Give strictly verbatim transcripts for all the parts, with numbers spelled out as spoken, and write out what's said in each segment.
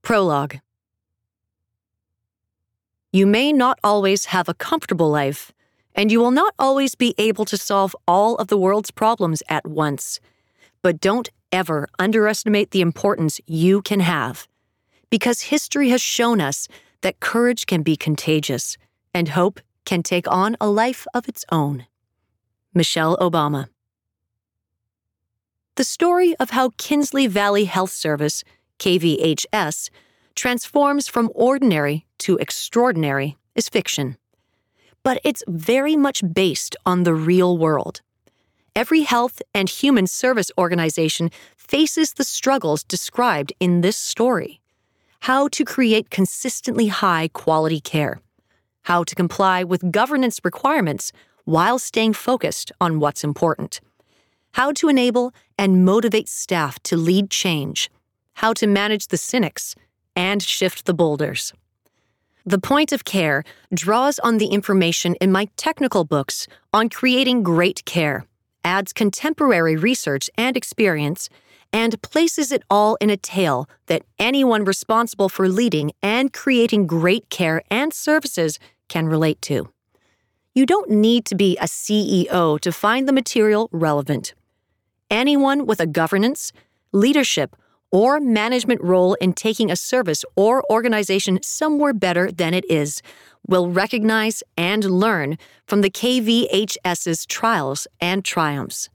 Prologue. You may not always have a comfortable life, and you will not always be able to solve all of the world's problems at once. But don't ever underestimate the importance you can have, because history has shown us that courage can be contagious, and hope can take on a life of its own. Michelle Obama. The story of how Kinsley Valley Health Service, K V H S, transforms from ordinary to extraordinary is fiction. But it's very much based on the real world. Every health and human service organization faces the struggles described in this story. How to create consistently high quality care. How to comply with governance requirements while staying focused on what's important. How to enable and motivate staff to lead change. How to manage the cynics and shift the boulders. The Point of Care draws on the information in my technical books on creating great care, adds contemporary research and experience, and places it all in a tale that anyone responsible for leading and creating great care and services can relate to. You don't need to be a C E O to find the material relevant. Anyone with a governance, leadership, or management role in taking a service or organization somewhere better than it is will recognize and learn from the K V H S's trials and triumphs.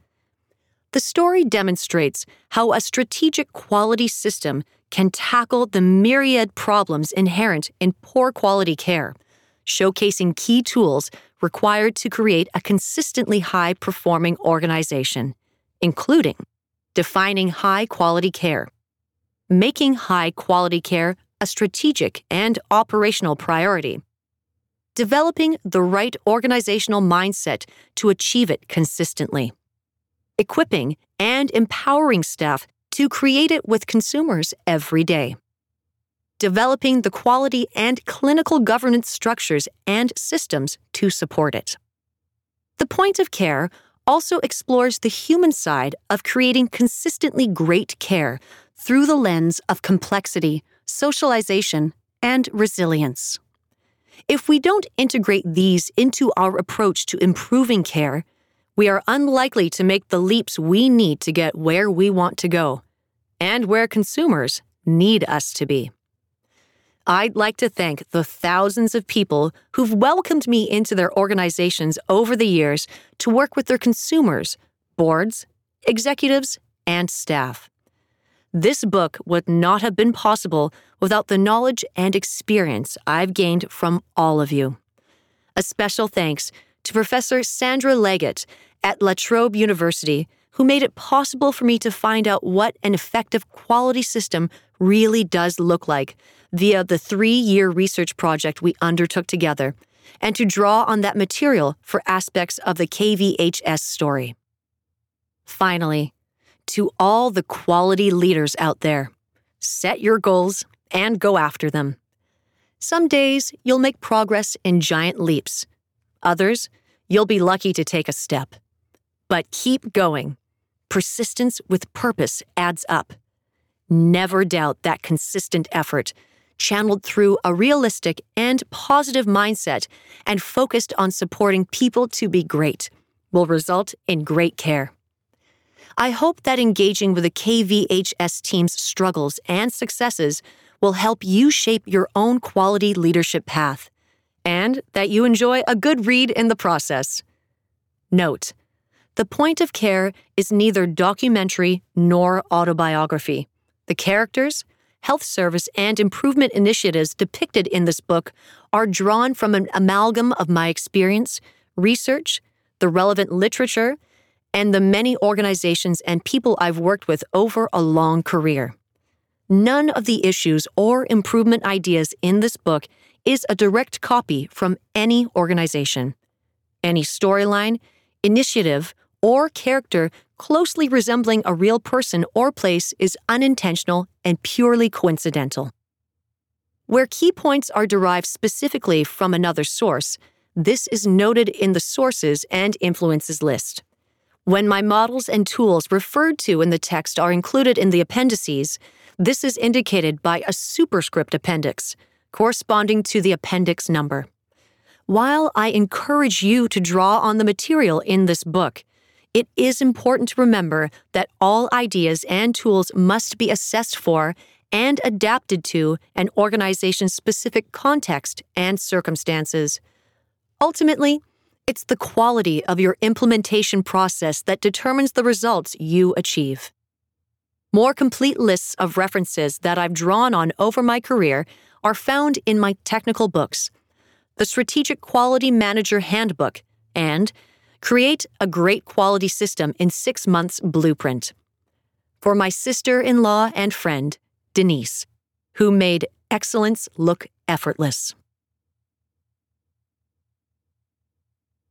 The story demonstrates how a strategic quality system can tackle the myriad problems inherent in poor quality care, showcasing key tools required to create a consistently high-performing organization, including defining high-quality care, making high-quality care a strategic and operational priority, developing the right organizational mindset to achieve it consistently, equipping and empowering staff to create it with consumers every day, developing the quality and clinical governance structures and systems to support it. The Point of Care also explores the human side of creating consistently great care through the lens of complexity, socialization, and resilience. If we don't integrate these into our approach to improving care, we are unlikely to make the leaps we need to get where we want to go, and where consumers need us to be. I'd like to thank the thousands of people who've welcomed me into their organizations over the years to work with their consumers, boards, executives, and staff. This book would not have been possible without the knowledge and experience I've gained from all of you. A special thanks to Professor Sandra Leggett at La Trobe University, who made it possible for me to find out what an effective quality system really does look like via the three-year research project we undertook together, and to draw on that material for aspects of the K V H S story. Finally, to all the quality leaders out there, set your goals and go after them. Some days you'll make progress in giant leaps. Others, you'll be lucky to take a step. But keep going. Persistence with purpose adds up. Never doubt that consistent effort, channeled through a realistic and positive mindset and focused on supporting people to be great, will result in great care. I hope that engaging with the K V H S team's struggles and successes will help you shape your own quality leadership path, and that you enjoy a good read in the process. Note: The Point of Care is neither documentary nor autobiography. The characters, health service, and improvement initiatives depicted in this book are drawn from an amalgam of my experience, research, the relevant literature, and the many organizations and people I've worked with over a long career. None of the issues or improvement ideas in this book is a direct copy from any organization. Any storyline, initiative, or character closely resembling a real person or place is unintentional and purely coincidental. Where key points are derived specifically from another source, this is noted in the sources and influences list. When my models and tools referred to in the text are included in the appendices, This is indicated by a superscript appendix, corresponding to the appendix number. While I encourage you to draw on the material in this book, it is important to remember that all ideas and tools must be assessed for and adapted to an organization's specific context and circumstances. Ultimately, it's the quality of your implementation process that determines the results you achieve. More complete lists of references that I've drawn on over my career are found in my technical books, the Strategic Quality Manager Handbook, and Create a Great Quality System in Six Months Blueprint. For my sister-in-law and friend, Denise, who made excellence look effortless.